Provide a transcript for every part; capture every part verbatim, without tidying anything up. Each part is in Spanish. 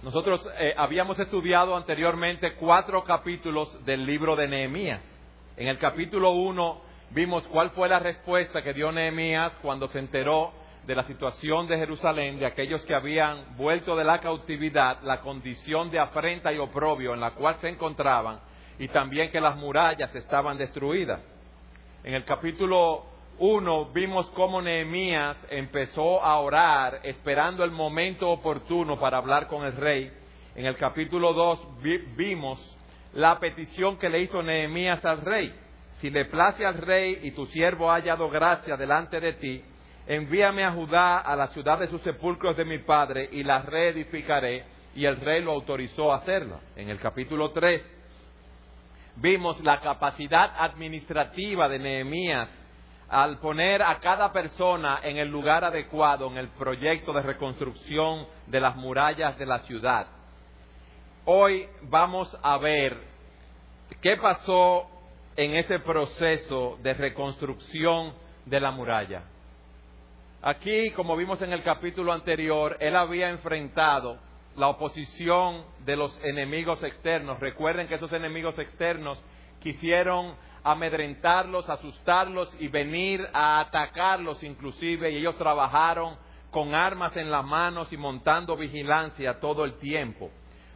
Nosotros eh, habíamos estudiado anteriormente cuatro capítulos del libro de Nehemías. En el capítulo uno vimos cuál fue la respuesta que dio Nehemías cuando se enteró de la situación de Jerusalén, de aquellos que habían vuelto de la cautividad, la condición de afrenta y oprobio en la cual se encontraban, y también que las murallas estaban destruidas. En el capítulo uno vimos cómo Nehemías empezó a orar esperando el momento oportuno para hablar con el rey. En el capítulo dos vi, vimos la petición que le hizo Nehemías al rey: si le place al rey y tu siervo ha hallado gracia delante de ti, envíame a Judá, a la ciudad de sus sepulcros de mi padre, y la reedificaré. Y el rey lo autorizó a hacerlo. En el capítulo tres vimos la capacidad administrativa de Nehemías al poner a cada persona en el lugar adecuado en el proyecto de reconstrucción de las murallas de la ciudad. Hoy vamos a ver qué pasó en ese proceso de reconstrucción de la muralla. Aquí, como vimos en el capítulo anterior, él había enfrentado la oposición de los enemigos externos. Recuerden que esos enemigos externos quisieron amedrentarlos, asustarlos y venir a atacarlos inclusive, y ellos trabajaron con armas en las manos y montando vigilancia todo el tiempo.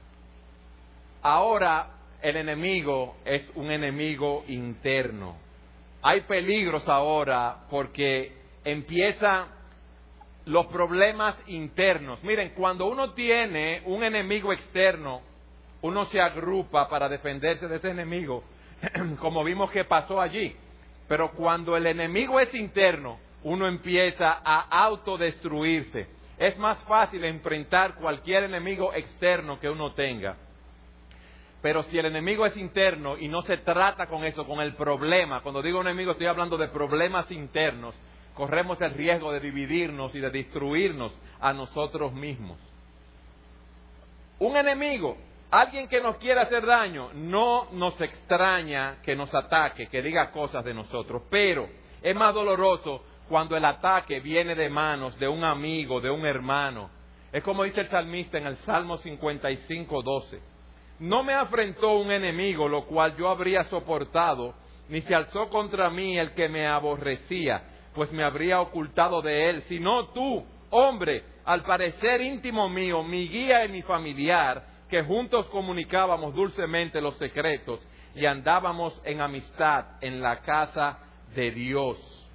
Ahora el enemigo es un enemigo interno. Hay peligros ahora porque empiezan los problemas internos. Miren, cuando uno tiene un enemigo externo, uno se agrupa para defenderse de ese enemigo, como vimos que pasó allí. Pero cuando el enemigo es interno, uno empieza a autodestruirse. Es más fácil enfrentar cualquier enemigo externo que uno tenga. Pero si el enemigo es interno y no se trata con eso, con el problema, cuando digo enemigo estoy hablando de problemas internos, corremos el riesgo de dividirnos y de destruirnos a nosotros mismos. Un enemigo, alguien que nos quiera hacer daño, no nos extraña que nos ataque, que diga cosas de nosotros, pero es más doloroso cuando el ataque viene de manos de un amigo, de un hermano. Es como dice el salmista en el Salmo cincuenta y cinco, doce. No me afrentó un enemigo, lo cual yo habría soportado, ni se alzó contra mí el que me aborrecía, pues me habría ocultado de él, sino tú, hombre, al parecer íntimo mío, mi guía y mi familiar, que juntos comunicábamos dulcemente los secretos y andábamos en amistad en la casa de Dios.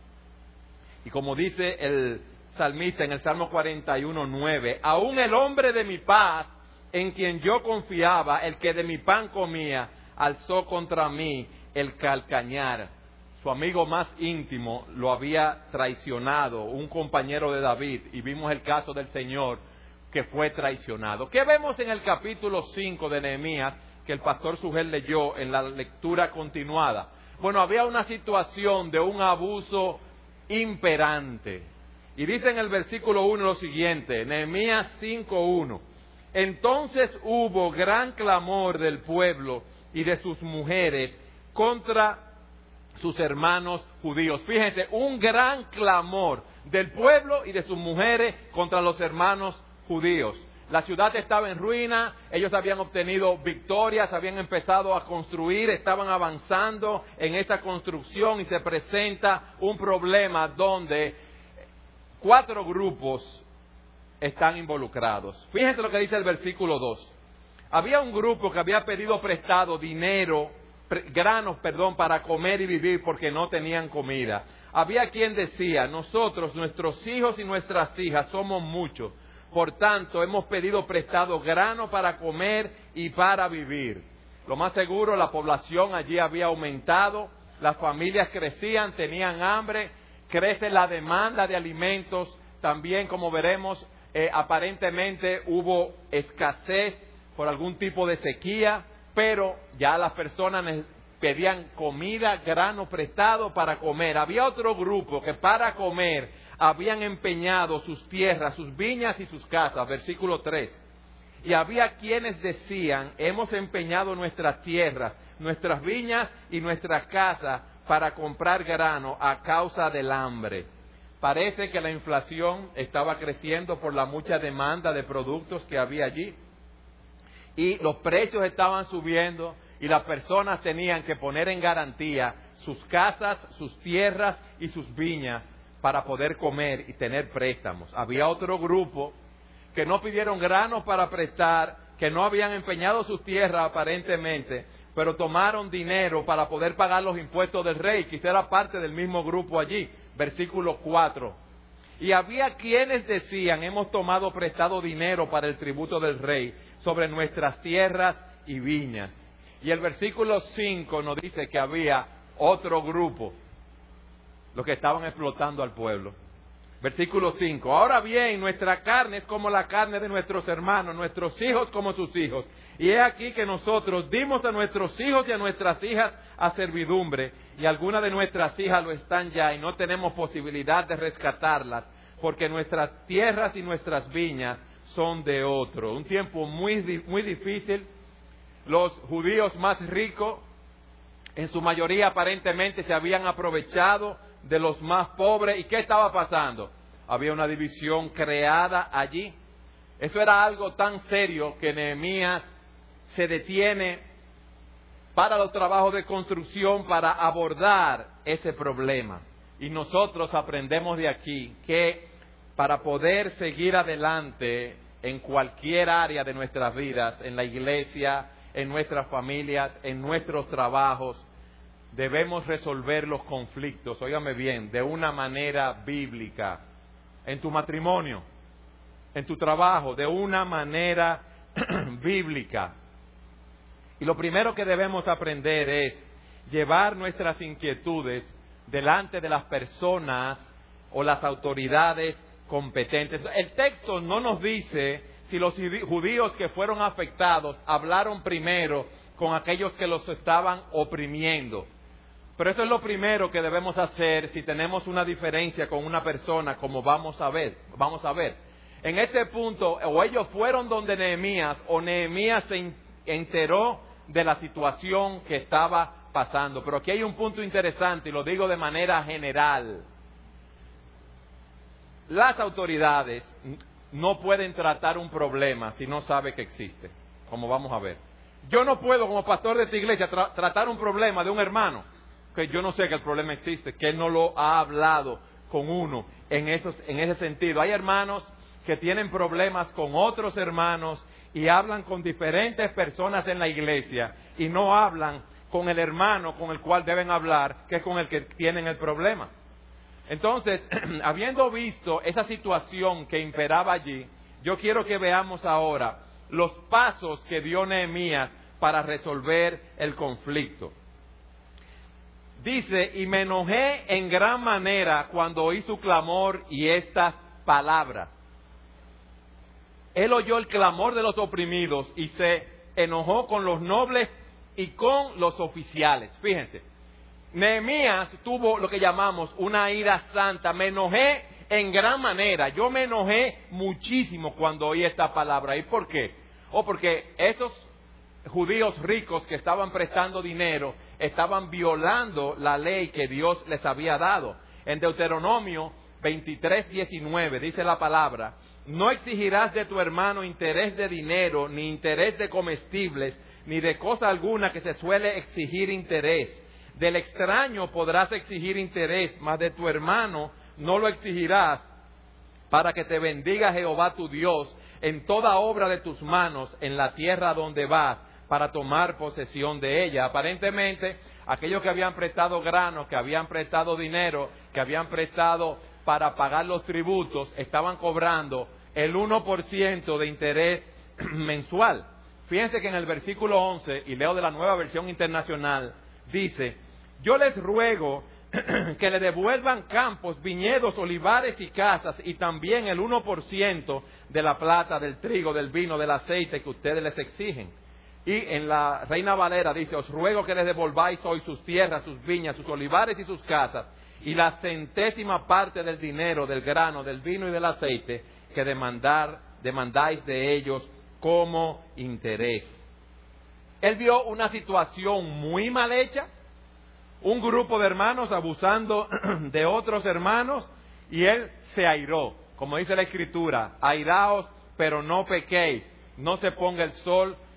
Y como dice el salmista en el Salmo cuarenta y uno, nueve, aún el hombre de mi paz, en quien yo confiaba, el que de mi pan comía, alzó contra mí el calcañar. Su amigo más íntimo lo había traicionado, un compañero de David, y vimos el caso del Señor que fue traicionado. ¿Qué vemos en el capítulo cinco de Nehemías que el pastor Sugel leyó en la lectura continuada? Bueno, había una situación de un abuso imperante. Y dice en el versículo uno lo siguiente, Nehemías cinco uno. Entonces hubo gran clamor del pueblo y de sus mujeres contra sus hermanos judíos. Fíjense, un gran clamor del pueblo y de sus mujeres contra los hermanos judíos. La ciudad estaba en ruina, ellos habían obtenido victorias, habían empezado a construir, estaban avanzando en esa construcción y se presenta un problema donde cuatro grupos están involucrados. Fíjense lo que dice el versículo dos. Había un grupo que había pedido prestado dinero, pre, granos, perdón, para comer y vivir porque no tenían comida. Había quien decía, nosotros, nuestros hijos y nuestras hijas somos muchos, por tanto hemos pedido prestado grano para comer y para vivir. Lo más seguro, la población allí había aumentado, las familias crecían, tenían hambre, crece la demanda de alimentos, también como veremos, Eh, aparentemente hubo escasez por algún tipo de sequía, pero ya las personas pedían comida, grano prestado para comer. Había otro grupo que para comer habían empeñado sus tierras, sus viñas y sus casas, versículo tres. Y había quienes decían, hemos empeñado nuestras tierras, nuestras viñas y nuestras casas para comprar grano a causa del hambre. Parece que la inflación estaba creciendo por la mucha demanda de productos que había allí. y los precios estaban subiendo y las personas tenían que poner en garantía sus casas, sus tierras y sus viñas para poder comer y tener préstamos. Había otro grupo que no pidieron granos para prestar, que no habían empeñado sus tierras aparentemente, pero tomaron dinero para poder pagar los impuestos del rey, quizá era parte del mismo grupo allí, versículo cuatro. Y había quienes decían, hemos tomado prestado dinero para el tributo del rey sobre nuestras tierras y viñas. Y el versículo cinco nos dice que había otro grupo, los que estaban explotando al pueblo. Versículo cinco. Ahora bien, nuestra carne es como la carne de nuestros hermanos, nuestros hijos como sus hijos. Y he aquí que nosotros dimos a nuestros hijos y a nuestras hijas a servidumbre, y algunas de nuestras hijas lo están ya, y no tenemos posibilidad de rescatarlas, porque nuestras tierras y nuestras viñas son de otro. Un tiempo muy, muy difícil. Los judíos más ricos, en su mayoría aparentemente se habían aprovechado de los más pobres. ¿Y qué estaba pasando? Había una división creada allí. Eso era algo tan serio que Nehemías se detiene para los trabajos de construcción para abordar ese problema. Y nosotros aprendemos de aquí que para poder seguir adelante en cualquier área de nuestras vidas, en la iglesia, en nuestras familias, en nuestros trabajos, debemos resolver los conflictos, óigame bien, de una manera bíblica. En tu matrimonio, en tu trabajo, de una manera bíblica. Y lo primero que debemos aprender es llevar nuestras inquietudes delante de las personas o las autoridades competentes. El texto no nos dice si los judíos que fueron afectados hablaron primero con aquellos que los estaban oprimiendo. Pero eso es lo primero que debemos hacer si tenemos una diferencia con una persona, como vamos a ver. Vamos a ver. En este punto, o ellos fueron donde Nehemías, o Nehemías se enteró de la situación que estaba pasando. Pero aquí hay un punto interesante, y lo digo de manera general. Las autoridades no pueden tratar un problema si no sabe que existe, como vamos a ver. Yo no puedo, como pastor de esta iglesia, tra- tratar un problema de un hermano que yo no sé que el problema existe, que él no lo ha hablado con uno en, esos, en ese sentido. Hay hermanos que tienen problemas con otros hermanos y hablan con diferentes personas en la iglesia y no hablan con el hermano con el cual deben hablar, que es con el que tienen el problema. Entonces, habiendo visto esa situación que imperaba allí, yo quiero que veamos ahora los pasos que dio Nehemías para resolver el conflicto. Dice, y me enojé en gran manera cuando oí su clamor y estas palabras. Él oyó el clamor de los oprimidos y se enojó con los nobles y con los oficiales. Fíjense, Nehemías tuvo lo que llamamos una ira santa. Me enojé en gran manera. Yo me enojé muchísimo cuando oí esta palabra. ¿Y por qué? Oh, porque esos judíos ricos que estaban prestando dinero estaban violando la ley que Dios les había dado. En Deuteronomio veintitrés, diecinueve dice la palabra: no exigirás de tu hermano interés de dinero, ni interés de comestibles, ni de cosa alguna que se suele exigir interés. Del extraño podrás exigir interés, mas de tu hermano no lo exigirás, para que te bendiga Jehová tu Dios en toda obra de tus manos en la tierra donde vas, para tomar posesión de ella. Aparentemente, aquellos que habían prestado granos, que habían prestado dinero, que habían prestado para pagar los tributos, estaban cobrando el uno por ciento de interés mensual. Fíjense que en el versículo once, y leo de la Nueva Versión Internacional, dice: yo les ruego que le devuelvan campos, viñedos, olivares y casas, y también el uno por ciento de la plata, del trigo, del vino, del aceite que ustedes les exigen. Y en la Reina Valera dice: os ruego que les devolváis hoy sus tierras, sus viñas, sus olivares y sus casas, y la centésima parte del dinero, del grano, del vino y del aceite que demandar, demandáis de ellos como interés. Él vio una situación muy mal hecha, un grupo de hermanos abusando de otros hermanos, y él se airó. Como dice la Escritura: airaos, pero no pequéis, no se ponga el sol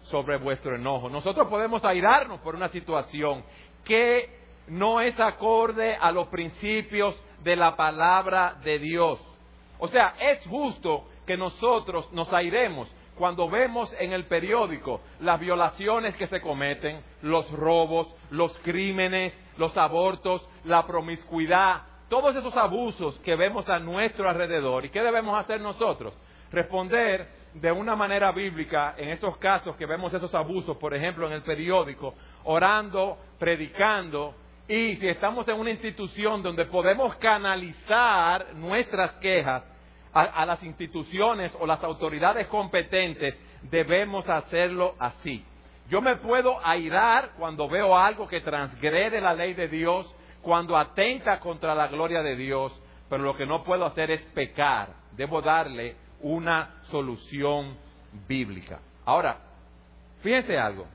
sobre vuestro enojo. Nosotros podemos airarnos por una situación que no es acorde a los principios de la palabra de Dios. O sea, es justo que nosotros nos airemos cuando vemos en el periódico las violaciones que se cometen, los robos, los crímenes, los abortos, la promiscuidad, todos esos abusos que vemos a nuestro alrededor. ¿Y qué debemos hacer nosotros? Responder de una manera bíblica en esos casos que vemos esos abusos, por ejemplo, en el periódico, orando, predicando, y si estamos en una institución donde podemos canalizar nuestras quejas a, a las instituciones o las autoridades competentes, debemos hacerlo así. Yo me puedo airar cuando veo algo que transgrede la ley de Dios, cuando atenta contra la gloria de Dios, pero lo que no puedo hacer es pecar. Debo darle una solución bíblica. Ahora, fíjense algo.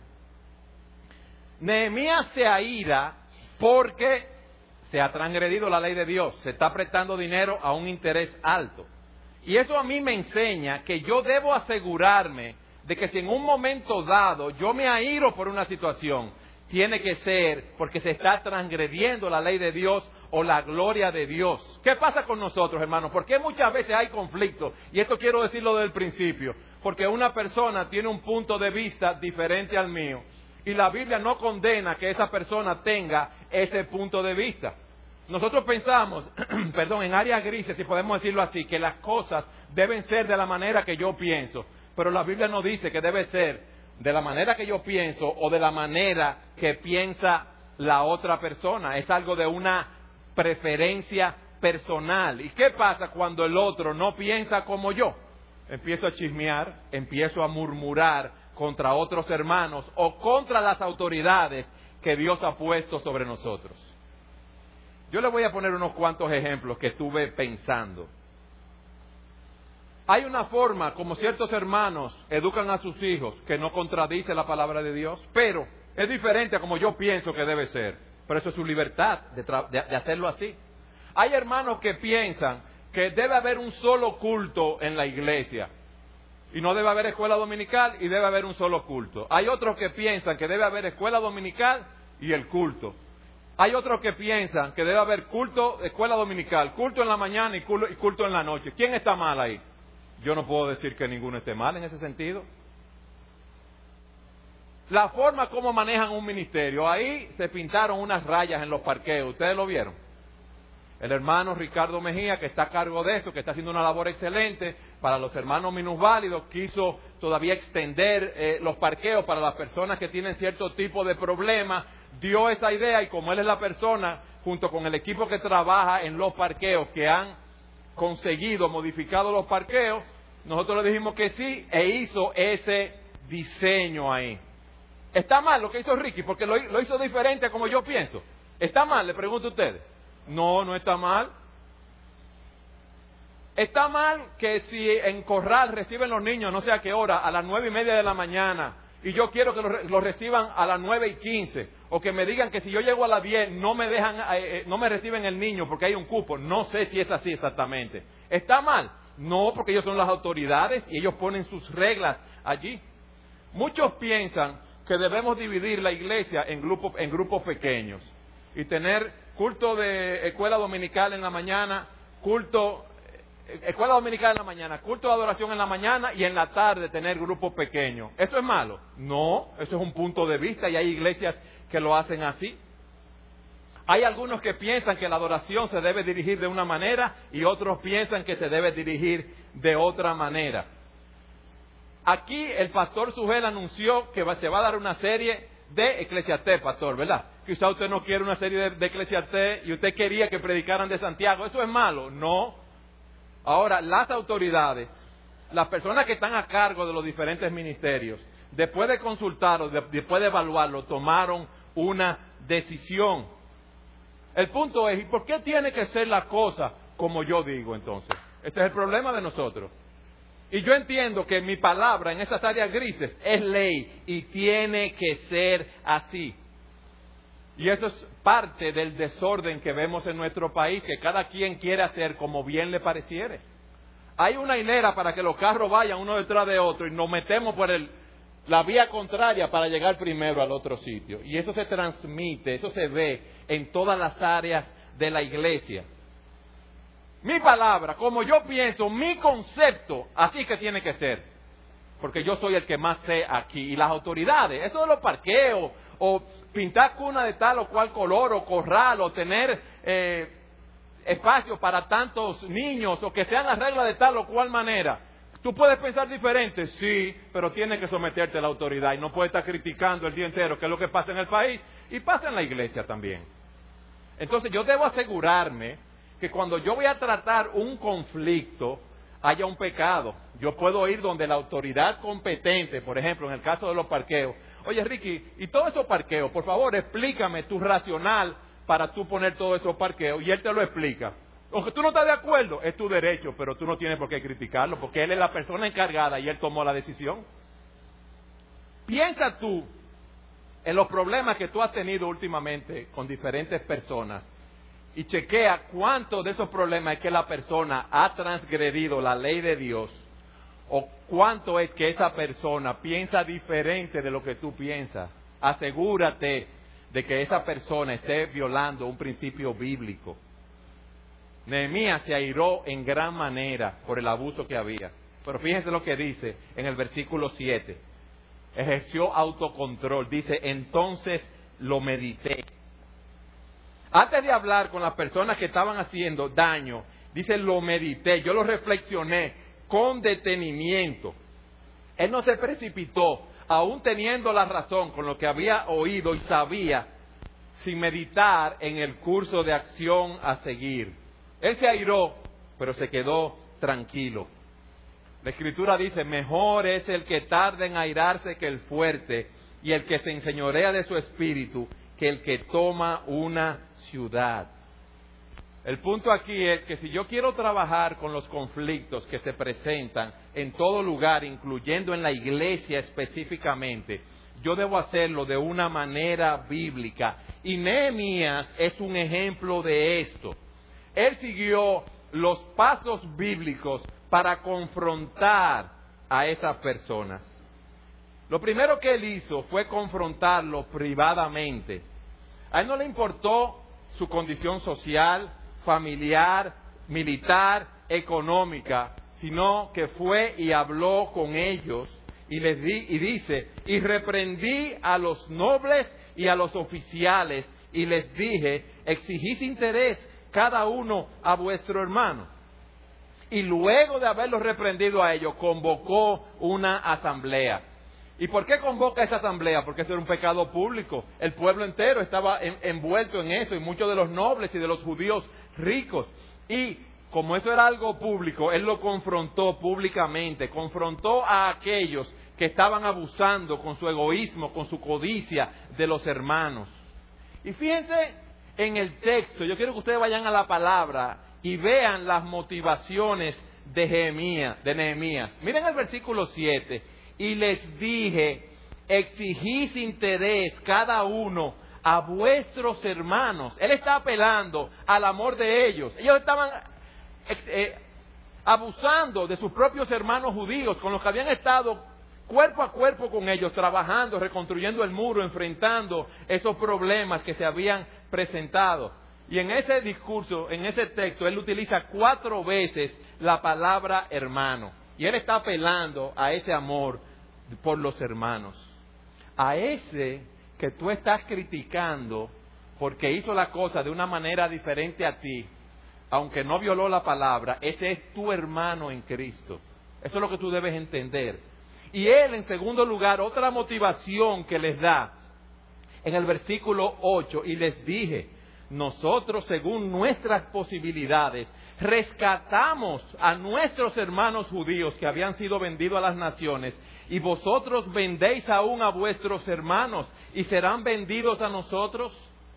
Nehemías se aira porque se ha transgredido la ley de Dios, se está prestando dinero a un interés alto. Y eso a mí me enseña que yo debo asegurarme de que si en un momento dado yo me airo por una situación, tiene que ser porque se está transgrediendo la ley de Dios o la gloria de Dios. ¿Qué pasa con nosotros, hermanos? ¿Por qué muchas veces hay conflicto? Y esto quiero decirlo desde el principio. Porque una persona tiene un punto de vista diferente al mío. Y la Biblia no condena que esa persona tenga ese punto de vista. Nosotros pensamos, perdón, en áreas grises, si podemos decirlo así, que las cosas deben ser de la manera que yo pienso. Pero la Biblia no dice que debe ser de la manera que yo pienso o de la manera que piensa la otra persona. Es algo de una preferencia personal. ¿Y qué pasa cuando el otro no piensa como yo? Empiezo a chismear, empiezo a murmurar contra otros hermanos o contra las autoridades que Dios ha puesto sobre nosotros. Yo les voy a poner unos cuantos ejemplos que estuve pensando. Hay una forma como ciertos hermanos educan a sus hijos que no contradice la palabra de Dios, pero es diferente a como yo pienso que debe ser. Pero eso es su libertad de, tra- de, de hacerlo así. Hay hermanos que piensan que debe haber un solo culto en la iglesia y no debe haber escuela dominical y debe haber un solo culto. Hay otros que piensan que debe haber escuela dominical y el culto. Hay otros que piensan que debe haber culto, escuela dominical, culto en la mañana y culto, y culto en la noche. ¿Quién está mal ahí? Yo no puedo decir que ninguno esté mal en ese sentido. La forma como manejan un ministerio, ahí se pintaron unas rayas en los parqueos, ¿ustedes lo vieron? El hermano Ricardo Mejía, que está a cargo de eso, que está haciendo una labor excelente para los hermanos minusválidos, quiso todavía extender eh, los parqueos para las personas que tienen cierto tipo de problemas, dio esa idea y como él es la persona, junto con el equipo que trabaja en los parqueos, que han conseguido modificar los parqueos, nosotros le dijimos que sí e hizo ese diseño ahí. ¿Está mal lo que hizo Ricky? Porque lo, lo hizo diferente a como yo pienso. ¿Está mal? Le pregunto a ustedes. No, no está mal. Está mal que si en Corral reciben los niños, no sé a qué hora, a las nueve y media de la mañana, y yo quiero que los, los reciban a las nueve y quince, o que me digan que si yo llego a las diez no me dejan, eh, no me reciben el niño porque hay un cupo. No sé si es así exactamente. ¿Está mal? No, porque ellos son las autoridades y ellos ponen sus reglas allí. Muchos piensan que debemos dividir la iglesia en grupos, en grupos pequeños y tener culto de escuela dominical en la mañana, culto, escuela dominical en la mañana, culto de adoración en la mañana y en la tarde tener grupos pequeños. ¿Eso es malo? No, eso es un punto de vista y hay iglesias que lo hacen así. Hay algunos que piensan que la adoración se debe dirigir de una manera y otros piensan que se debe dirigir de otra manera. Aquí el pastor Sugel anunció que va, se va a dar una serie de Eclesiastés, pastor, ¿verdad? Quizá usted no quiere una serie de, de Eclesiastés y usted quería que predicaran de Santiago. ¿Eso es malo? No. Ahora, las autoridades, las personas que están a cargo de los diferentes ministerios, después de consultarlo, de, después de evaluarlo, tomaron una decisión. El punto es, ¿y por qué tiene que ser la cosa como yo digo entonces? Ese es el problema de nosotros. Y yo entiendo que mi palabra en esas áreas grises es ley y tiene que ser así. Y eso es parte del desorden que vemos en nuestro país, que cada quien quiere hacer como bien le pareciere. Hay una hilera para que los carros vayan uno detrás de otro y nos metemos por el, la vía contraria para llegar primero al otro sitio. Y eso se transmite, eso se ve en todas las áreas de la iglesia. Mi palabra, como yo pienso, mi concepto, así que tiene que ser. Porque yo soy el que más sé aquí. Y las autoridades, eso de los parqueos, o pintar cuna de tal o cual color, o corral, o tener eh, espacio para tantos niños, o que sean las reglas de tal o cual manera. ¿Tú puedes pensar diferente? Sí, pero tienes que someterte a la autoridad y no puedes estar criticando el día entero qué es lo que pasa en el país y pasa en la iglesia también. Entonces yo debo asegurarme que cuando yo voy a tratar un conflicto haya un pecado. Yo puedo ir donde la autoridad competente, por ejemplo, en el caso de los parqueos. Oye, Ricky, y todos esos parqueos, por favor, explícame tu racional para tú poner todos esos parqueos, y él te lo explica. Aunque tú no estás de acuerdo, es tu derecho, pero tú no tienes por qué criticarlo, porque él es la persona encargada y él tomó la decisión. Piensa tú en los problemas que tú has tenido últimamente con diferentes personas y chequea cuántos de esos problemas es que la persona ha transgredido la ley de Dios o cuánto es que esa persona piensa diferente de lo que tú piensas. Asegúrate de que esa persona esté violando un principio bíblico. Nehemías se airó en gran manera por el abuso que había. Pero fíjense lo que dice en el versículo siete. Ejerció autocontrol. Dice, entonces lo medité. Antes de hablar con las personas que estaban haciendo daño, dice, lo medité. Yo lo reflexioné con detenimiento. Él no se precipitó, aún teniendo la razón con lo que había oído y sabía, sin meditar en el curso de acción a seguir. Él se airó, pero se quedó tranquilo. La Escritura dice, mejor es el que tarda en airarse que el fuerte, y el que se enseñorea de su espíritu que el que toma una ciudad. El punto aquí es que si yo quiero trabajar con los conflictos que se presentan en todo lugar, incluyendo en la iglesia específicamente, yo debo hacerlo de una manera bíblica. Y Nehemías es un ejemplo de esto. Él siguió los pasos bíblicos para confrontar a esas personas. Lo primero que él hizo fue confrontarlo privadamente. A él no le importó su condición social, familiar, militar, económica, sino que fue y habló con ellos y les di, y dice, y reprendí a los nobles y a los oficiales y les dije, exigís interés cada uno a vuestro hermano. Y luego de haberlos reprendido a ellos, convocó una asamblea. ¿Y por qué convoca esa asamblea? Porque eso era un pecado público. El pueblo entero estaba en, envuelto en eso, y muchos de los nobles y de los judíos ricos. Y como eso era algo público, él lo confrontó públicamente, confrontó a aquellos que estaban abusando con su egoísmo, con su codicia de los hermanos. Y fíjense en el texto, yo quiero que ustedes vayan a la palabra y vean las motivaciones de Nehemías. De Nehemías. Miren el versículo siete. Y les dije, exigís interés cada uno a vuestros hermanos. Él está apelando al amor de ellos. Ellos estaban eh, abusando de sus propios hermanos judíos, con los que habían estado cuerpo a cuerpo con ellos, trabajando, reconstruyendo el muro, enfrentando esos problemas que se habían presentado. Y en ese discurso, en ese texto, él utiliza cuatro veces la palabra hermano. Y él está apelando a ese amor por los hermanos. A ese que tú estás criticando porque hizo la cosa de una manera diferente a ti, aunque no violó la palabra, ese es tu hermano en Cristo. Eso es lo que tú debes entender. Y él, en segundo lugar, otra motivación que les da en el versículo ocho, y les dije, nosotros según nuestras posibilidades rescatamos a nuestros hermanos judíos que habían sido vendidos a las naciones, y vosotros vendéis aún a vuestros hermanos y serán vendidos a nosotros.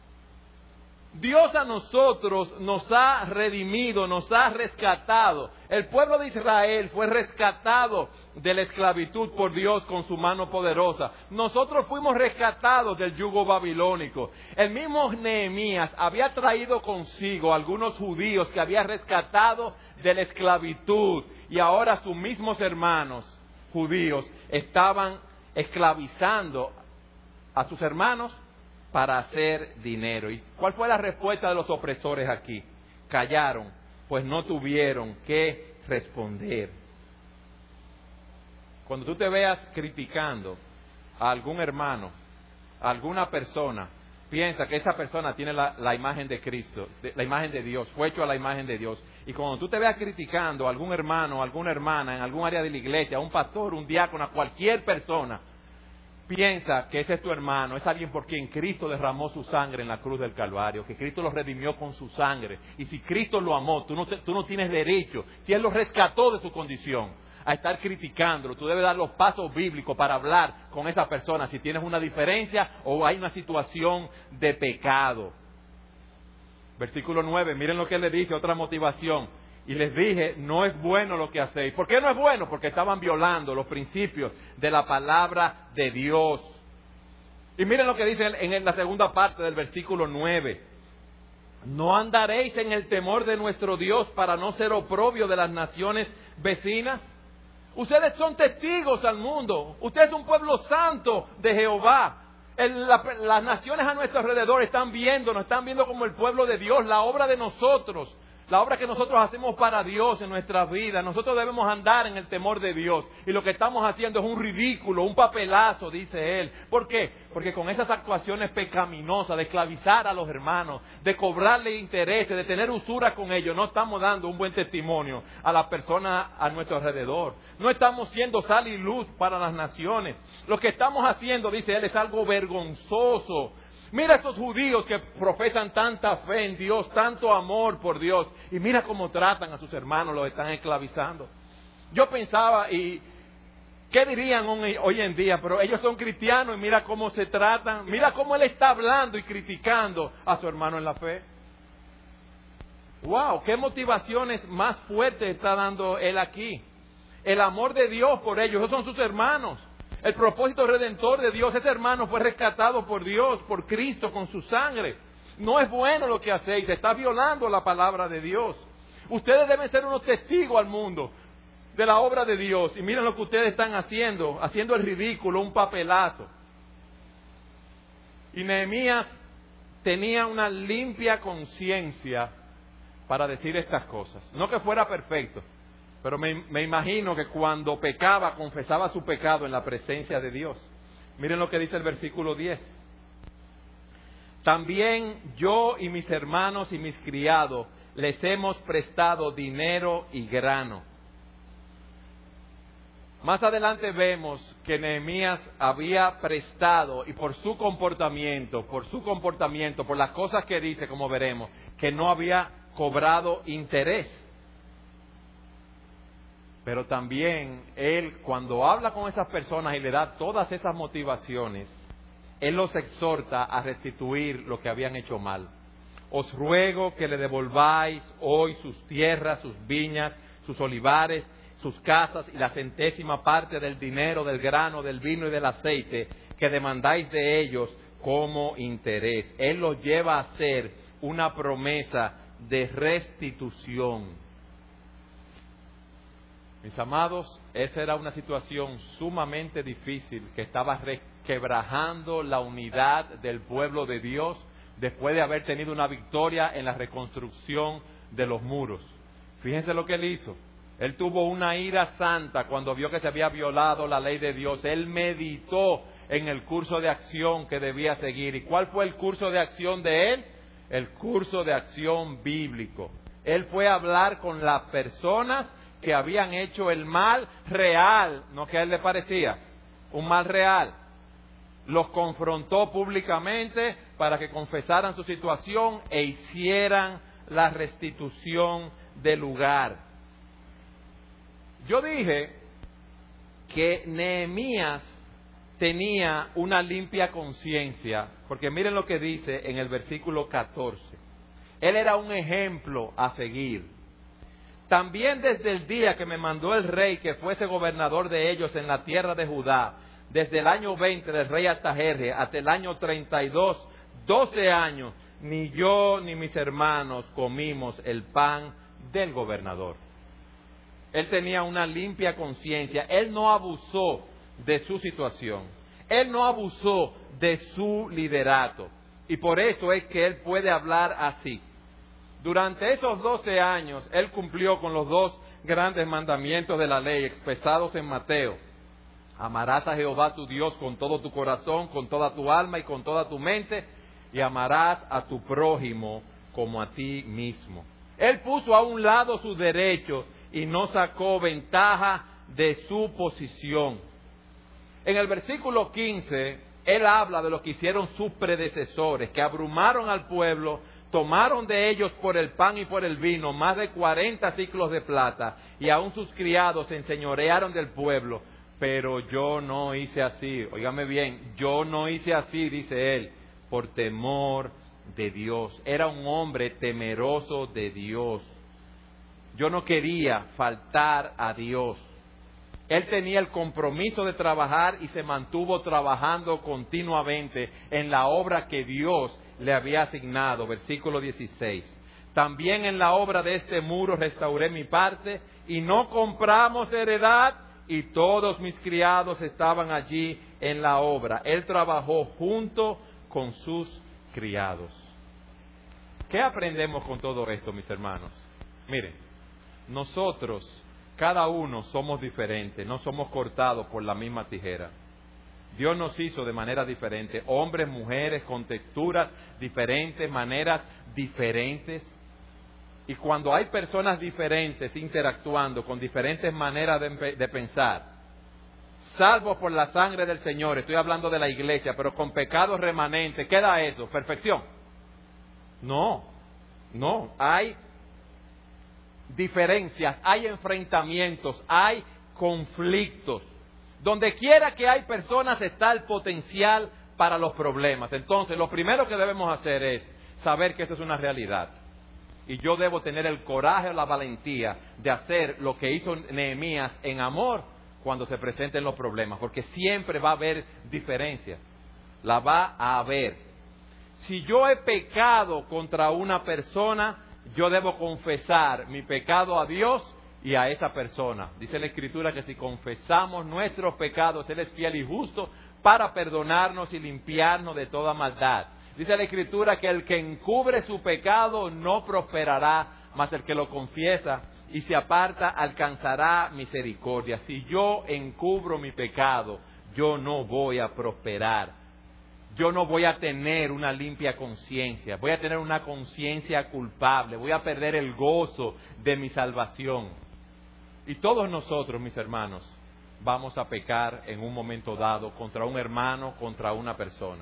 Dios a nosotros nos ha redimido, nos ha rescatado. El pueblo de Israel fue rescatado de la esclavitud por Dios con su mano poderosa. Nosotros fuimos rescatados del yugo babilónico. El mismo Nehemías había traído consigo algunos judíos que había rescatado de la esclavitud, y ahora sus mismos hermanos judíos estaban esclavizando a sus hermanos para hacer dinero. ¿Y cuál fue la respuesta de los opresores aquí? Callaron, pues no tuvieron que responder. Cuando tú te veas criticando a algún hermano, a alguna persona, piensa que esa persona tiene la, la imagen de Cristo, de, la imagen de Dios, fue hecho a la imagen de Dios. Y cuando tú te veas criticando a algún hermano, a alguna hermana, en algún área de la iglesia, a un pastor, un diácono, a cualquier persona, piensa que ese es tu hermano, es alguien por quien Cristo derramó su sangre en la cruz del Calvario, que Cristo lo redimió con su sangre. Y si Cristo lo amó, tú no, te, tú no tienes derecho, si Él lo rescató de su condición, a estar criticándolo. Tú debes dar los pasos bíblicos para hablar con esa persona si tienes una diferencia o hay una situación de pecado. Versículo nueve, miren lo que Él le dice, otra motivación. Y les dije, no es bueno lo que hacéis. ¿Por qué no es bueno? Porque estaban violando los principios de la palabra de Dios. Y miren lo que dice en la segunda parte del versículo nueve. ¿No andaréis en el temor de nuestro Dios para no ser oprobio de las naciones vecinas? Ustedes son testigos al mundo. Ustedes son un pueblo santo de Jehová. El, la, las naciones a nuestro alrededor están viendo, nos están viendo como el pueblo de Dios, la obra de nosotros. La obra que nosotros hacemos para Dios en nuestras vidas. Nosotros debemos andar en el temor de Dios. Y lo que estamos haciendo es un ridículo, un papelazo, dice Él. ¿Por qué? Porque con esas actuaciones pecaminosas de esclavizar a los hermanos, de cobrarle intereses, de tener usura con ellos, no estamos dando un buen testimonio a las personas a nuestro alrededor. No estamos siendo sal y luz para las naciones. Lo que estamos haciendo, dice Él, es algo vergonzoso. Mira a esos judíos que profesan tanta fe en Dios, tanto amor por Dios. Y mira cómo tratan a sus hermanos, los están esclavizando. Yo pensaba, y ¿qué dirían hoy en día? Pero ellos son cristianos y mira cómo se tratan. Mira cómo Él está hablando y criticando a su hermano en la fe. ¡Wow! ¿Qué motivaciones más fuertes está dando Él aquí? El amor de Dios por ellos, esos son sus hermanos. El propósito redentor de Dios, ese hermano fue rescatado por Dios, por Cristo, con su sangre. No es bueno lo que hacéis, está violando la palabra de Dios. Ustedes deben ser unos testigos al mundo de la obra de Dios. Y miren lo que ustedes están haciendo, haciendo el ridículo, un papelazo. Y Nehemías tenía una limpia conciencia para decir estas cosas. No que fuera perfecto. Pero me, me imagino que cuando pecaba, confesaba su pecado en la presencia de Dios. Miren lo que dice el versículo diez. También yo y mis hermanos y mis criados les hemos prestado dinero y grano. Más adelante vemos que Nehemías había prestado, y por su comportamiento, por su comportamiento, por las cosas que dice, como veremos, que no había cobrado interés. Pero también Él, cuando habla con esas personas y le da todas esas motivaciones, Él los exhorta a restituir lo que habían hecho mal. Os ruego que le devolváis hoy sus tierras, sus viñas, sus olivares, sus casas y la centésima parte del dinero, del grano, del vino y del aceite que demandáis de ellos como interés. Él los lleva a hacer una promesa de restitución. Mis amados, esa era una situación sumamente difícil que estaba resquebrajando la unidad del pueblo de Dios después de haber tenido una victoria en la reconstrucción de los muros. Fíjense lo que Él hizo. Él tuvo una ira santa cuando vio que se había violado la ley de Dios. Él meditó en el curso de acción que debía seguir. ¿Y cuál fue el curso de acción de Él? El curso de acción bíblico. Él fue a hablar con las personas que habían hecho el mal real, no que a él le parecía, un mal real. Los confrontó públicamente para que confesaran su situación e hicieran la restitución del lugar. Yo dije que Nehemías tenía una limpia conciencia, porque miren lo que dice en el versículo catorce. Él era un ejemplo a seguir. También desde el día que me mandó el rey que fuese gobernador de ellos en la tierra de Judá, desde el año veinte del rey Artajerjes hasta el año treinta y dos, doce años, ni yo ni mis hermanos comimos el pan del gobernador. Él tenía una limpia conciencia. Él no abusó de su situación. Él no abusó de su liderato. Y por eso es que él puede hablar así. Durante esos doce años, él cumplió con los dos grandes mandamientos de la ley expresados en Mateo. Amarás a Jehová tu Dios con todo tu corazón, con toda tu alma y con toda tu mente, y amarás a tu prójimo como a ti mismo. Él puso a un lado sus derechos y no sacó ventaja de su posición. En el versículo quince, él habla de lo que hicieron sus predecesores, que abrumaron al pueblo, tomaron de ellos por el pan y por el vino más de cuarenta ciclos de plata, y aún sus criados se enseñorearon del pueblo. Pero yo no hice así, óigame bien, yo no hice así, dice él, por temor de Dios. Era un hombre temeroso de Dios. Yo no quería faltar a Dios. Él tenía el compromiso de trabajar y se mantuvo trabajando continuamente en la obra que Dios le había asignado. Versículo dieciséis. También en la obra de este muro restauré mi parte y no compramos heredad, y todos mis criados estaban allí en la obra. Él trabajó junto con sus criados. ¿Qué aprendemos con todo esto, mis hermanos? Miren, nosotros, cada uno somos diferentes, no somos cortados por la misma tijera. Dios nos hizo de manera diferente, hombres, mujeres, con texturas diferentes, maneras diferentes. Y cuando hay personas diferentes interactuando con diferentes maneras de, de pensar, salvo por la sangre del Señor, estoy hablando de la iglesia, pero con pecados remanentes, ¿qué da eso? ¿Perfección? No, no, hay diferencias, hay enfrentamientos, hay conflictos. Donde quiera que hay personas está el potencial para los problemas. Entonces, lo primero que debemos hacer es saber que eso es una realidad. Y yo debo tener el coraje o la valentía de hacer lo que hizo Nehemías en amor cuando se presenten los problemas, porque siempre va a haber diferencias, la va a haber. Si yo he pecado contra una persona, yo debo confesar mi pecado a Dios y a esa persona. Dice la Escritura que si confesamos nuestros pecados, Él es fiel y justo para perdonarnos y limpiarnos de toda maldad. Dice la Escritura que el que encubre su pecado no prosperará, mas el que lo confiesa y se aparta alcanzará misericordia. Si yo encubro mi pecado, yo no voy a prosperar. Yo no voy a tener una limpia conciencia, voy a tener una conciencia culpable, voy a perder el gozo de mi salvación. Y todos nosotros, mis hermanos, vamos a pecar en un momento dado contra un hermano, contra una persona.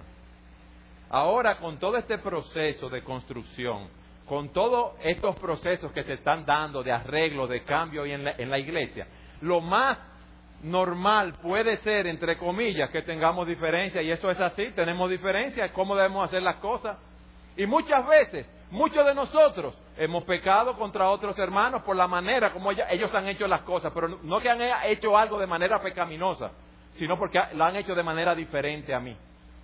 Ahora, con todo este proceso de construcción, con todos estos procesos que se están dando de arreglo, de cambio en la, en la iglesia, lo más normal puede ser, entre comillas, que tengamos diferencias, y eso es así, tenemos diferencias, cómo debemos hacer las cosas. Y muchas veces, muchos de nosotros hemos pecado contra otros hermanos por la manera como ellos han hecho las cosas, pero no que han hecho algo de manera pecaminosa, sino porque lo han hecho de manera diferente a mí.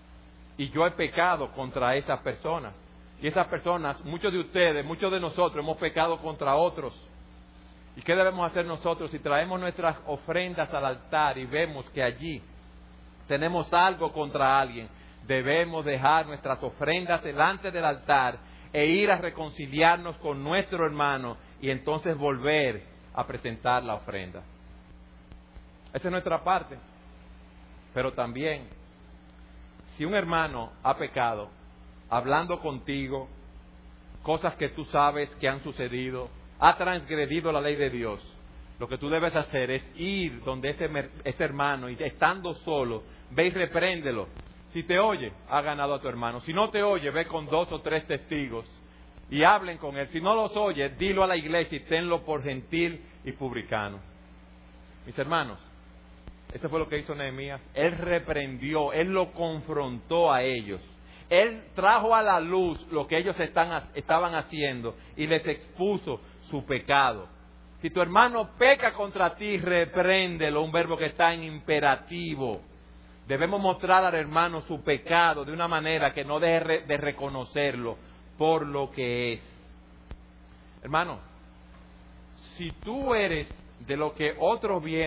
Y yo he pecado contra esas personas. Y esas personas, muchos de ustedes, muchos de nosotros hemos pecado contra otros. ¿Y qué debemos hacer nosotros si traemos nuestras ofrendas al altar y vemos que allí tenemos algo contra alguien? Debemos dejar nuestras ofrendas delante del altar e ir a reconciliarnos con nuestro hermano y entonces volver a presentar la ofrenda. Esa es nuestra parte. Pero también, si un hermano ha pecado, hablando contigo, cosas que tú sabes que han sucedido, ha transgredido la ley de Dios, lo que tú debes hacer es ir donde ese, ese hermano y estando solo, ve y repréndelo. Si te oye, ha ganado a tu hermano. Si no te oye, ve con dos o tres testigos y hablen con él. Si no los oye, dilo a la iglesia y tenlo por gentil y publicano. Mis hermanos, eso fue lo que hizo Nehemías. Él reprendió, él lo confrontó a ellos. Él trajo a la luz lo que ellos están, estaban haciendo y les expuso su pecado. Si tu hermano peca contra ti, repréndelo, un verbo que está en imperativo. Debemos mostrar al hermano su pecado de una manera que no deje de reconocerlo por lo que es. Hermano, si tú eres de lo que otros vienen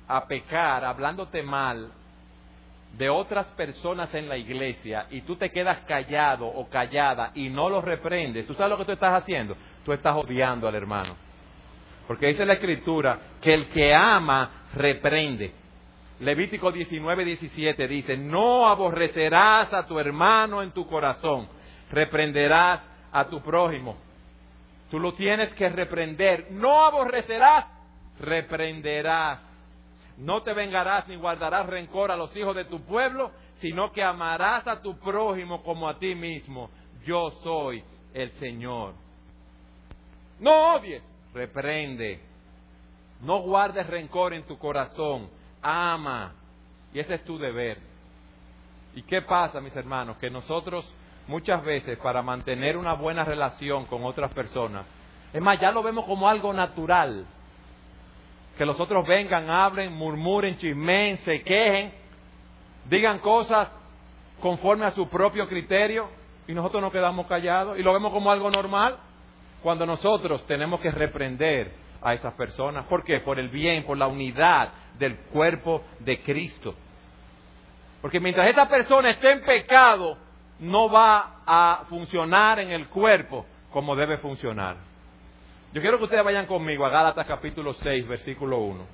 a pecar hablándote mal de otras personas en la iglesia y tú te quedas callado o callada y no los reprendes, ¿tú sabes lo que tú estás haciendo? Tú estás odiando al hermano. Porque dice la Escritura que el que ama reprende. Levítico diecinueve, diecisiete dice, no aborrecerás a tu hermano en tu corazón, reprenderás a tu prójimo. Tú lo tienes que reprender. No aborrecerás, reprenderás. No te vengarás ni guardarás rencor a los hijos de tu pueblo, sino que amarás a tu prójimo como a ti mismo. Yo soy el Señor. No odies, reprende. No guardes rencor en tu corazón. Ama. Y ese es tu deber. ¿Y qué pasa, mis hermanos? Que nosotros muchas veces, para mantener una buena relación con otras personas, es más, ya lo vemos como algo natural. Que los otros vengan, hablen, murmuren, chismeen, se quejen, digan cosas conforme a su propio criterio, y nosotros nos quedamos callados y lo vemos como algo normal, cuando nosotros tenemos que reprender a esas personas. ¿Por qué? Por el bien, por la unidad del cuerpo de Cristo. Porque mientras esta persona esté en pecado, no va a funcionar en el cuerpo como debe funcionar. Yo quiero que ustedes vayan conmigo a Gálatas capítulo seis, versículo uno.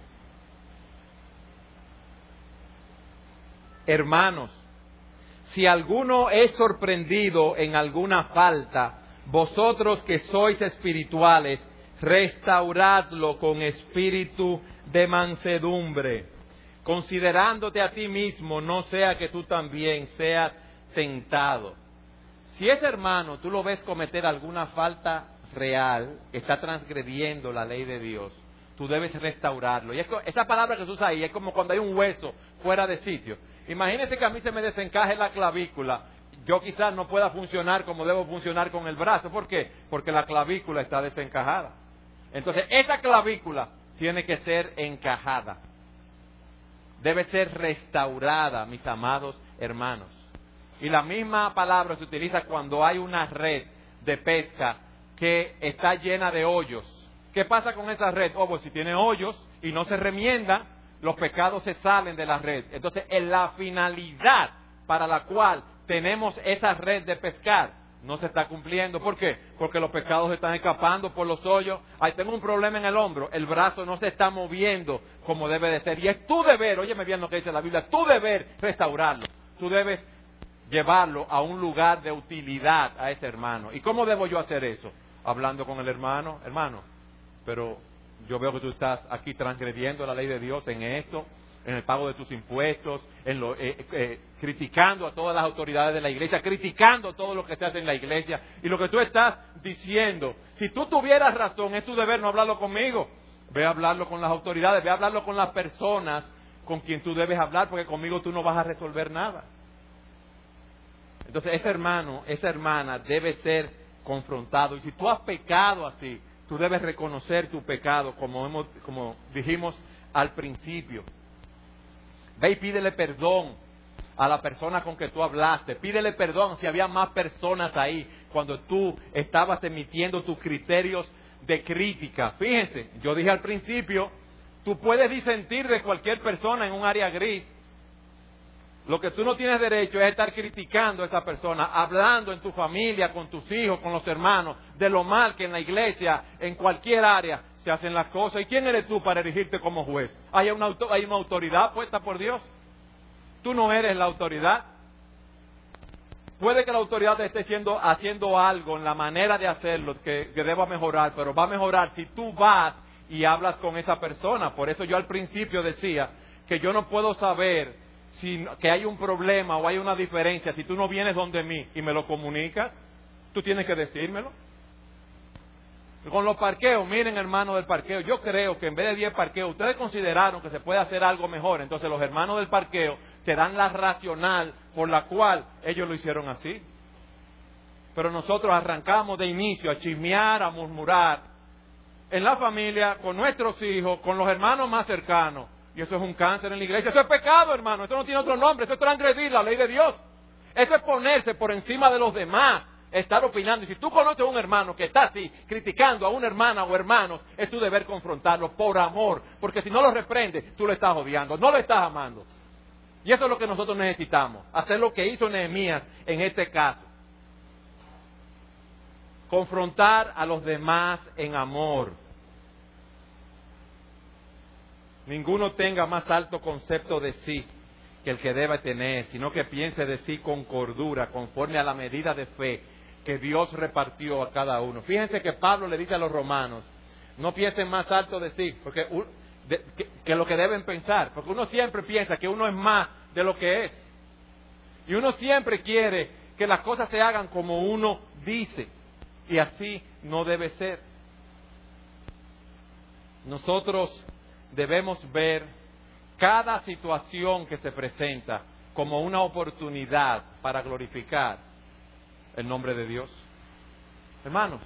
Hermanos, si alguno es sorprendido en alguna falta, vosotros que sois espirituales, restauradlo con espíritu de mansedumbre, considerándote a ti mismo, no sea que tú también seas tentado. Si ese hermano tú lo ves cometer alguna falta real, está transgrediendo la ley de Dios, tú debes restaurarlo. Y es, esa palabra que se usa ahí es como cuando hay un hueso fuera de sitio. Imagínense que a mí se me desencaje la clavícula, yo quizás no pueda funcionar como debo funcionar con el brazo. ¿Por qué? Porque la clavícula está desencajada. Entonces esa clavícula tiene que ser encajada, debe ser restaurada, mis amados hermanos. Y la misma palabra se utiliza cuando hay una red de pesca que está llena de hoyos. ¿Qué pasa con esa red? Oh, pues si tiene hoyos y no se remienda, los pescados se salen de la red. Entonces, en la finalidad para la cual tenemos esa red de pescar no se está cumpliendo. ¿Por qué? Porque los pescados se están escapando por los hoyos. Ahí tengo un problema en el hombro, el brazo no se está moviendo como debe de ser. Y es tu deber, óyeme bien lo que dice la Biblia, tu deber restaurarlo. Tú debes llevarlo a un lugar de utilidad a ese hermano. ¿Y cómo debo yo hacer eso? Hablando con el hermano, hermano, pero yo veo que tú estás aquí transgrediendo la ley de Dios en esto, en el pago de tus impuestos, en lo, eh, eh, criticando a todas las autoridades de la iglesia, criticando todo lo que se hace en la iglesia. Y lo que tú estás diciendo, si tú tuvieras razón, es tu deber no hablarlo conmigo. Ve a hablarlo con las autoridades, ve a hablarlo con las personas con quien tú debes hablar, porque conmigo tú no vas a resolver nada. Entonces ese hermano, esa hermana debe ser confrontado. Y si tú has pecado así, tú debes reconocer tu pecado, como hemos, como dijimos al principio. Ve y pídele perdón a la persona con que tú hablaste. Pídele perdón si había más personas ahí cuando tú estabas emitiendo tus criterios de crítica. Fíjense, yo dije al principio, tú puedes disentir de cualquier persona en un área gris. Lo que tú no tienes derecho es estar criticando a esa persona, hablando en tu familia, con tus hijos, con los hermanos, de lo mal que en la iglesia, en cualquier área, se hacen las cosas. ¿Y quién eres tú para erigirte como juez? ¿Hay una, hay una autoridad puesta por Dios? Tú no eres la autoridad. Puede que la autoridad te esté haciendo, haciendo algo en la manera de hacerlo que, que deba mejorar, pero va a mejorar si tú vas y hablas con esa persona. Por eso yo al principio decía que yo no puedo saber si, que hay un problema o hay una diferencia si tú no vienes donde mí y me lo comunicas. Tú tienes que decírmelo. Con los parqueos, miren, hermanos del parqueo, yo creo que en vez de diez parqueos, ustedes consideraron que se puede hacer algo mejor. Entonces los hermanos del parqueo te dan la racional por la cual ellos lo hicieron así. Pero nosotros arrancamos de inicio a chismear, a murmurar en la familia, con nuestros hijos, con los hermanos más cercanos. Y eso es un cáncer en la iglesia. Eso es pecado, hermano. Eso no tiene otro nombre. Eso es transgredir la ley de Dios. Eso es ponerse por encima de los demás. estar opinando. Y si tú conoces a un hermano que está así, criticando a una hermana o hermanos, es tu deber confrontarlo por amor. Porque si no lo reprendes, tú lo estás odiando, no lo estás amando. Y eso es lo que nosotros necesitamos, hacer lo que hizo Nehemías en este caso. Confrontar a los demás en amor. Ninguno tenga más alto concepto de sí que el que debe tener, sino que piense de sí con cordura, conforme a la medida de fe que Dios repartió a cada uno. Fíjense que Pablo le dice a los romanos, no piensen más alto de sí, porque de, que, que lo que deben pensar, porque uno siempre piensa que uno es más de lo que es. Y uno siempre quiere que las cosas se hagan como uno dice, y así no debe ser. Nosotros debemos ver cada situación que se presenta como una oportunidad para glorificar el nombre de Dios. Hermanos,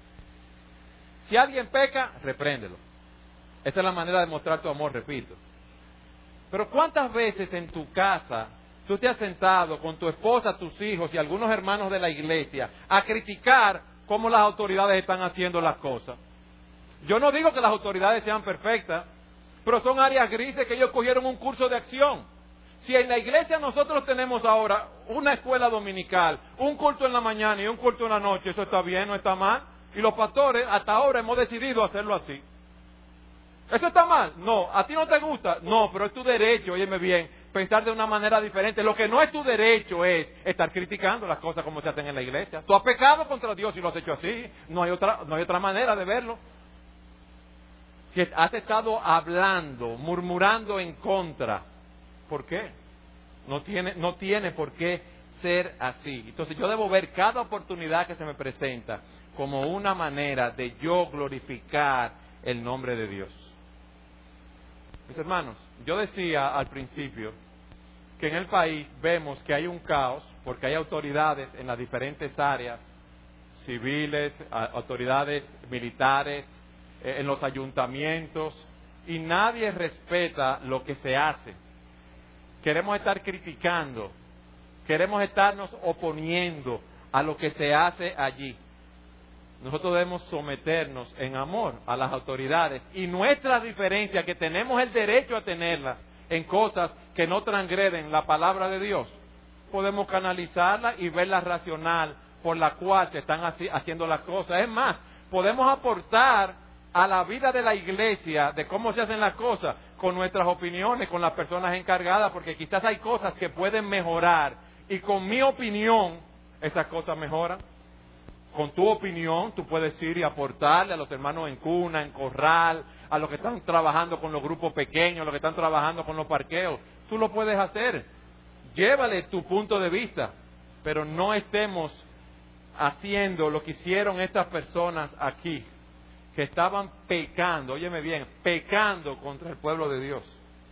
si alguien peca, repréndelo. Esa es la manera de mostrar tu amor, repito. Pero ¿cuántas veces en tu casa tú te has sentado con tu esposa, tus hijos y algunos hermanos de la iglesia a criticar cómo las autoridades están haciendo las cosas? Yo no digo que las autoridades sean perfectas, pero son áreas grises que ellos cogieron un curso de acción. Si en la iglesia nosotros tenemos ahora una escuela dominical, un culto en la mañana y un culto en la noche, ¿eso está bien, no está mal? Y los pastores hasta ahora hemos decidido hacerlo así. ¿Eso está mal? No. ¿A ti no te gusta? No, pero es tu derecho, óyeme bien, pensar de una manera diferente. Lo que no es tu derecho es estar criticando las cosas como se hacen en la iglesia. Tú has pecado contra Dios y lo has hecho así. No hay otra, no hay otra manera de verlo. Si has estado hablando, murmurando en contra, ¿por qué? No tiene, no tiene por qué ser así. Entonces yo debo ver cada oportunidad que se me presenta como una manera de yo glorificar el nombre de Dios. Mis hermanos, yo decía al principio que en el país vemos que hay un caos porque hay autoridades en las diferentes áreas, civiles, autoridades militares, en los ayuntamientos, y nadie respeta lo que se hace. Queremos estar criticando, queremos estarnos oponiendo a lo que se hace allí. Nosotros debemos someternos en amor a las autoridades y nuestras diferencias, que tenemos el derecho a tenerlas en cosas que no transgreden la palabra de Dios, podemos canalizarla y verla racional por la cual se están haciendo las cosas. Es más, podemos aportar a la vida de la iglesia, de cómo se hacen las cosas, con nuestras opiniones, con las personas encargadas, porque quizás hay cosas que pueden mejorar, y con mi opinión, esas cosas mejoran. Con tu opinión, tú puedes ir y aportarle a los hermanos en cuna, en corral, a los que están trabajando con los grupos pequeños, a los que están trabajando con los parqueos. Tú lo puedes hacer. Llévale tu punto de vista, pero no estemos haciendo lo que hicieron estas personas aquí, que estaban pecando, óyeme bien, pecando contra el pueblo de Dios.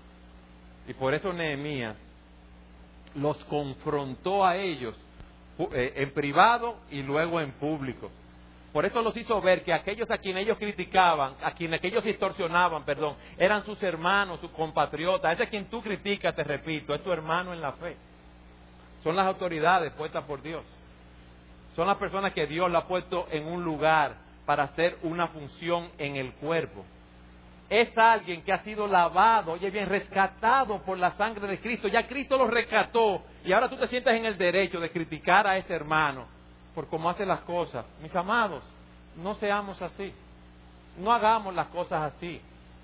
Y por eso Nehemías los confrontó a ellos eh, en privado y luego en público. Por eso los hizo ver que aquellos a quienes ellos criticaban, a quienes ellos distorsionaban, perdón, eran sus hermanos, sus compatriotas. Ese a quien tú criticas, te repito, es tu hermano en la fe. Son las autoridades puestas por Dios. Son las personas que Dios la ha puesto en un lugar para hacer una función en el cuerpo. Es alguien que ha sido lavado, oye bien, rescatado por la sangre de Cristo. Ya Cristo lo rescató y ahora tú te sientas en el derecho de criticar a ese hermano por cómo hace las cosas. Mis amados, no seamos así. No hagamos las cosas así.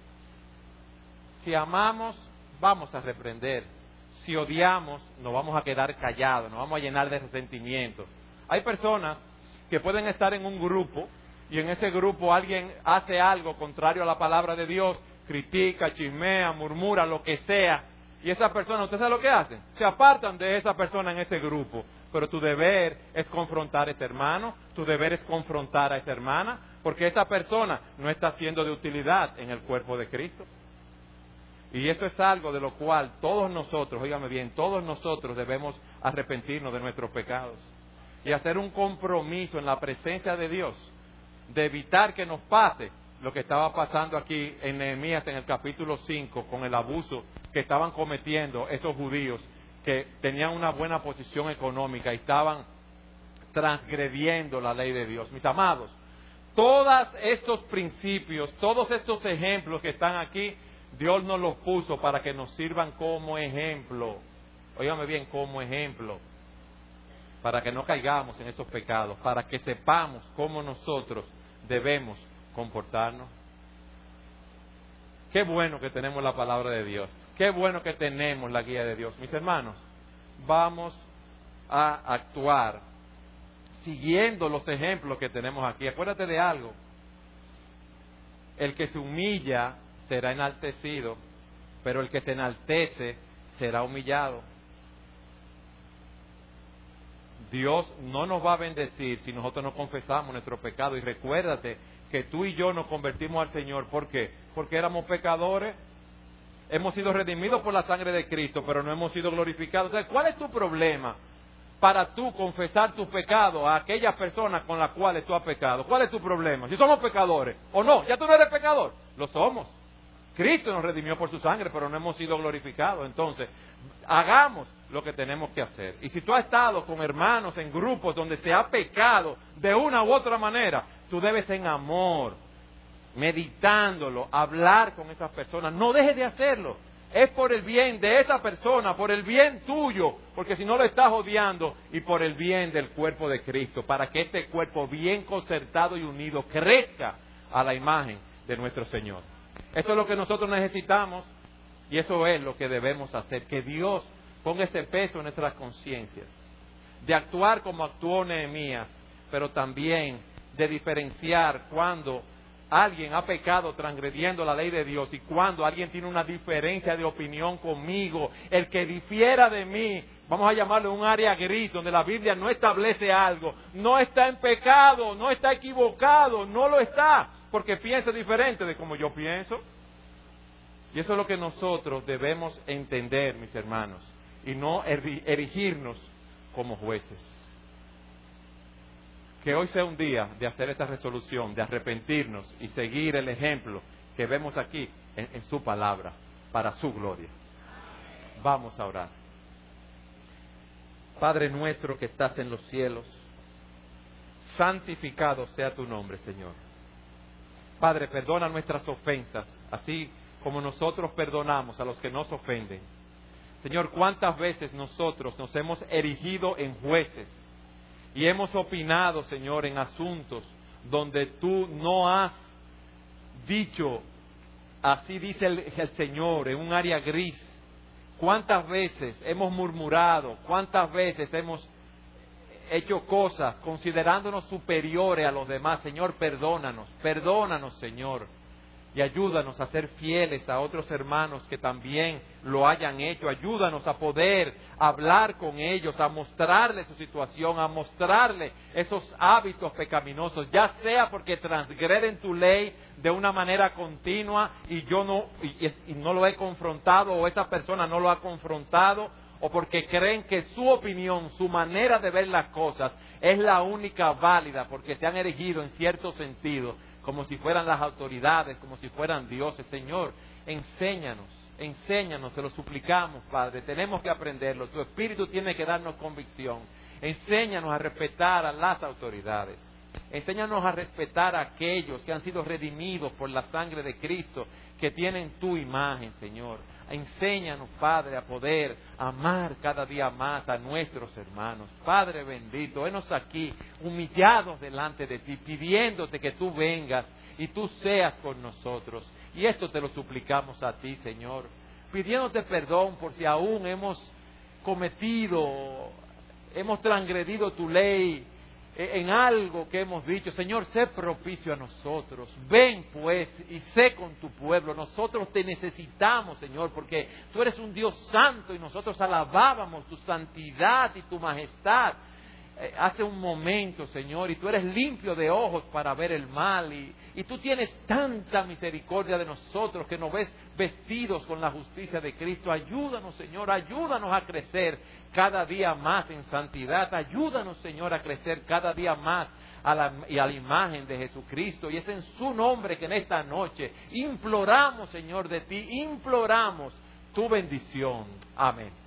Si amamos, vamos a reprender. Si odiamos, nos vamos a quedar callados, nos vamos a llenar de resentimiento. Hay personas que pueden estar en un grupo y en ese grupo alguien hace algo contrario a la palabra de Dios, critica, chismea, murmura, lo que sea, y esa persona, ¿usted sabe lo que hacen? Se apartan de esa persona en ese grupo. Pero tu deber es confrontar a ese hermano, tu deber es confrontar a esa hermana, porque esa persona no está siendo de utilidad en el cuerpo de Cristo. Y eso es algo de lo cual todos nosotros, óigame bien, todos nosotros debemos arrepentirnos de nuestros pecados y hacer un compromiso en la presencia de Dios de evitar que nos pase lo que estaba pasando aquí en Nehemías en el capítulo cinco, con el abuso que estaban cometiendo esos judíos que tenían una buena posición económica y estaban transgrediendo la ley de Dios. Mis amados, todos estos principios, todos estos ejemplos que están aquí, Dios nos los puso para que nos sirvan como ejemplo. Óigame bien, como ejemplo. Para que no caigamos en esos pecados, para que sepamos cómo nosotros debemos comportarnos. Qué bueno que tenemos la palabra de Dios. Qué bueno que tenemos la guía de Dios. Mis hermanos, vamos a actuar siguiendo los ejemplos que tenemos aquí. Acuérdate de algo. El que se humilla será enaltecido, pero el que se enaltece será humillado. Dios no nos va a bendecir si nosotros no confesamos nuestro pecado. Y recuérdate que tú y yo nos convertimos al Señor. ¿Por qué? Porque éramos pecadores. Hemos sido redimidos por la sangre de Cristo, pero no hemos sido glorificados. Entonces, ¿cuál es tu problema para tú confesar tu pecado a aquellas personas con las cuales tú has pecado? ¿Cuál es tu problema? Si somos pecadores o no, ya tú no eres pecador. Lo somos. Cristo nos redimió por su sangre, pero no hemos sido glorificados. Entonces, hagamos lo que tenemos que hacer. Y si tú has estado con hermanos en grupos donde se ha pecado de una u otra manera, tú debes en amor, meditándolo, hablar con esas personas. No dejes de hacerlo. Es por el bien de esa persona, por el bien tuyo, porque si no lo estás odiando, y por el bien del cuerpo de Cristo, para que este cuerpo bien concertado y unido crezca a la imagen de nuestro Señor. Eso es lo que nosotros necesitamos y eso es lo que debemos hacer. Que Dios ponga ese peso en nuestras conciencias, de actuar como actuó Nehemías, pero también de diferenciar cuando alguien ha pecado transgrediendo la ley de Dios y cuando alguien tiene una diferencia de opinión conmigo. El que difiera de mí, vamos a llamarlo un área gris, donde la Biblia no establece algo, no está en pecado, no está equivocado, no lo está, porque piensa diferente de como yo pienso. Y eso es lo que nosotros debemos entender, mis hermanos, y no erigirnos como jueces. Que hoy sea un día de hacer esta resolución, de arrepentirnos y seguir el ejemplo que vemos aquí en, en su palabra, para su gloria. Vamos a orar. Padre nuestro que estás en los cielos, santificado sea tu nombre, Señor. Padre, perdona nuestras ofensas, así como nosotros perdonamos a los que nos ofenden. Señor, ¿cuántas veces nosotros nos hemos erigido en jueces y hemos opinado, Señor, en asuntos donde tú no has dicho, así dice el, el Señor, en un área gris? ¿Cuántas veces hemos murmurado? ¿Cuántas veces hemos hecho cosas considerándonos superiores a los demás? Señor, perdónanos, perdónanos, Señor. Y ayúdanos a ser fieles a otros hermanos que también lo hayan hecho. Ayúdanos a poder hablar con ellos, a mostrarles su situación, a mostrarles esos hábitos pecaminosos, ya sea porque transgreden tu ley de una manera continua y yo no, y, y no lo he confrontado, o esa persona no lo ha confrontado, o porque creen que su opinión, su manera de ver las cosas es la única válida, porque se han erigido en cierto sentido como si fueran las autoridades, como si fueran dioses. Señor, enséñanos, enséñanos, te lo suplicamos, Padre, tenemos que aprenderlo, tu Espíritu tiene que darnos convicción. Enséñanos a respetar a las autoridades, enséñanos a respetar a aquellos que han sido redimidos por la sangre de Cristo, que tienen tu imagen, Señor. Enséñanos, Padre, a poder amar cada día más a nuestros hermanos. Padre bendito, henos aquí humillados delante de ti, pidiéndote que tú vengas y tú seas con nosotros. Y esto te lo suplicamos a ti, Señor, pidiéndote perdón por si aún hemos cometido, hemos transgredido tu ley en algo que hemos dicho. Señor, sé propicio a nosotros. Ven pues y sé con tu pueblo. Nosotros te necesitamos, Señor, porque tú eres un Dios santo y nosotros alabábamos tu santidad y tu majestad eh, hace un momento, Señor, y tú eres limpio de ojos para ver el mal y, y tú tienes tanta misericordia de nosotros que nos ves vestidos con la justicia de Cristo. Ayúdanos, Señor, ayúdanos a crecer cada día más en santidad. Ayúdanos, Señor, a crecer cada día más a la, y a la imagen de Jesucristo. Y es en su nombre que en esta noche imploramos, Señor, de ti, imploramos tu bendición. Amén.